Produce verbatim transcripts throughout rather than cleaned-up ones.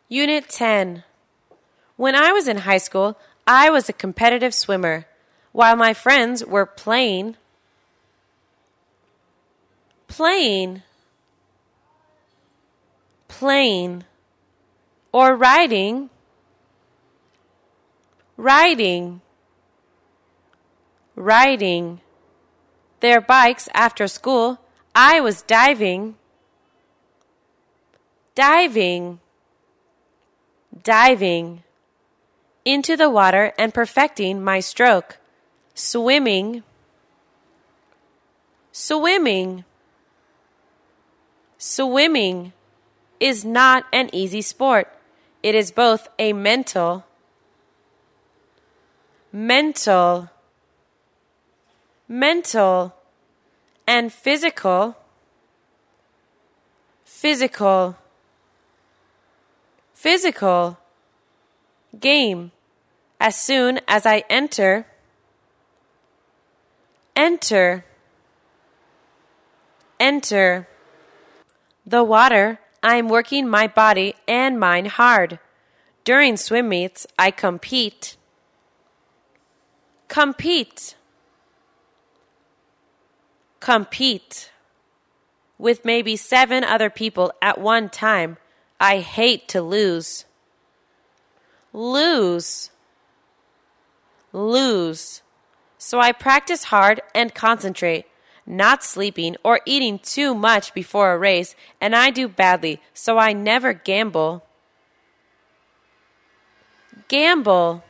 Unit ten. When I was in high school, I was a competitive swimmer, while my friends were playing, playing, playing, or riding, riding, riding their bikes after school. I was diving, diving, diving into the water and perfecting my stroke. Swimming, swimming, swimming is not an easy sport. It is both a mental, mental, mental, and physical, physical, physical game. As soon as I enter, enter, enter the water, I'm working my body and mind hard. During swim meets, I compete, compete, compete with maybe seven other people at one time. I hate to lose, lose, lose. So I practice hard and concentrate, not sleeping or eating too much before a race, and I do badly, so I never gamble. Gamble,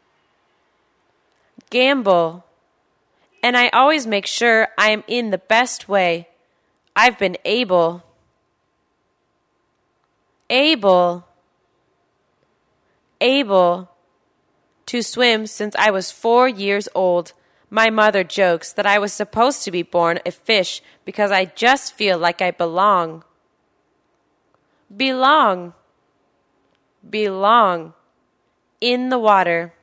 gamble, and I always make sure I am in the best way. I've been able, able, able to swim since I was four years old. My mother jokes that I was supposed to be born a fish because I just feel like I belong. Belong, belong in the water.